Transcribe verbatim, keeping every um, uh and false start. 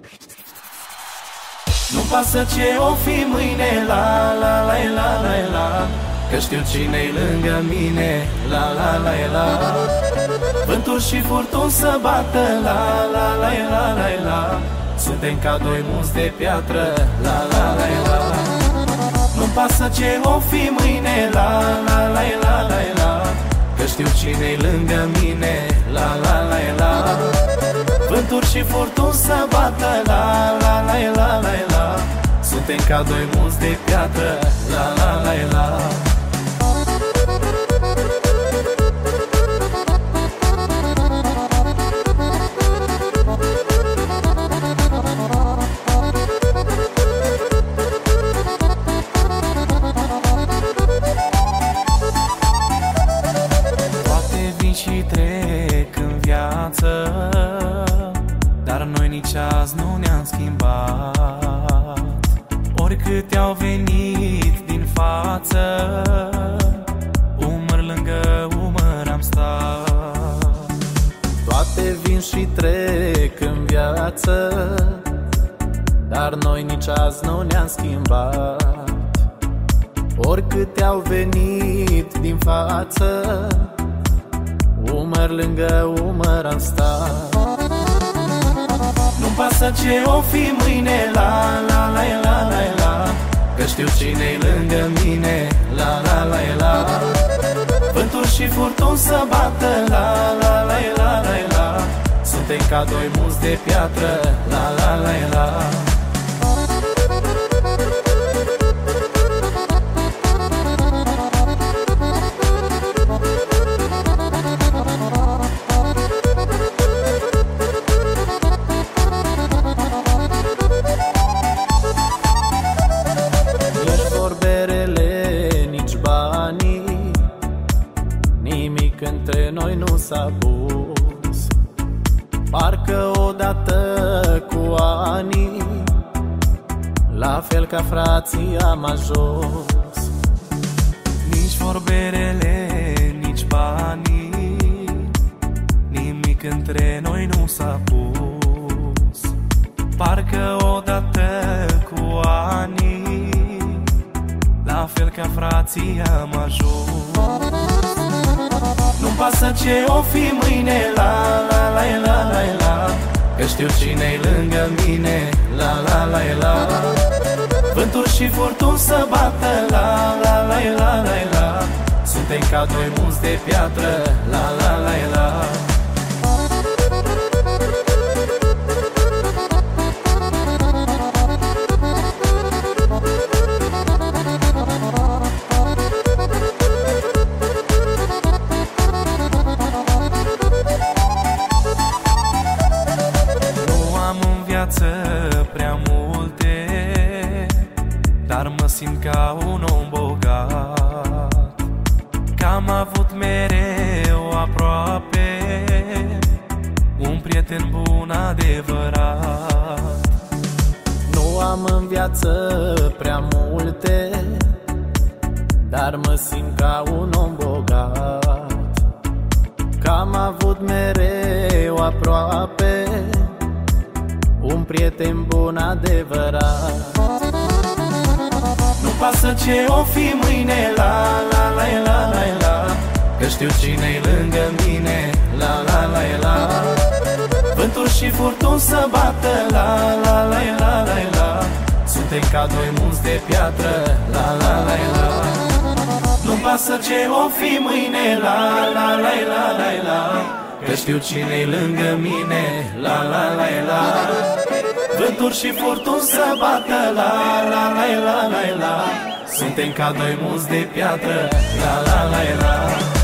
Nu pasă ce o fi mâine, la la la la la la, că știu cine-i lângă mine, la la la la. Vânturi și furtuni să bată, la la la la la la, suntem ca doi munți de piatră, la la la la. Nu pasă ce o fi mâine, la la la la la la, că știu cine-i lângă mine, la la la la. Vânturi și furtuni să bată, la la la la la la, suntem ca doi munți de piatră, la la la la. Poate vin și trec în viață, dar noi nici azi nu ne-am schimbat. Oricât au venit din față, umăr lângă umăr am stat. Toate vin și trec în viață, dar noi nici azi nu ne-am schimbat. Oricât au venit din față, umăr lângă umăr am stat. Nu pasă ce o fi mâine, la la la la la la, că știu cine-i lângă mine, la la la la. Vânturi și furtuni să bată, la la la la la la, suntem ca doi munți de piatră, la la la la. Nimic între noi nu s-a pus, parcă odată cu ani, la fel ca frații am ajuns. Nici vorberele, nici banii, nimic între noi nu s-a pus, parcă odată cu ani, la fel ca frații am ajuns. Nu pasă ce o fi mâine, la la la la la la, că știu cine-i lângă mine, la la la la. Vânturi și furtuni să bată, la la la la la la, suntem ca doi munți de piatră, la la la la. Prea multe, dar mă simt ca un om bogat, că am avut mereu aproape un prieten bun adevărat. Nu am în viață prea multe, dar mă simt ca un om bogat, că am avut mereu aproape un prieten bun adevărat. Nu pasă ce o fi mâine, la la la la la la, că știu cine-i lângă mine, la la la la. Vânturi și furtuni să bată, la la la la la la, suntem ca doi munți de piatră, la la la la. Nu pasă ce o fi mâine, la la la la la la, că știu cine-i lângă mine, la la la la. Vânturi și furtuni să bată, la la la la la la, suntem ca doi munți de piatră, la la la la.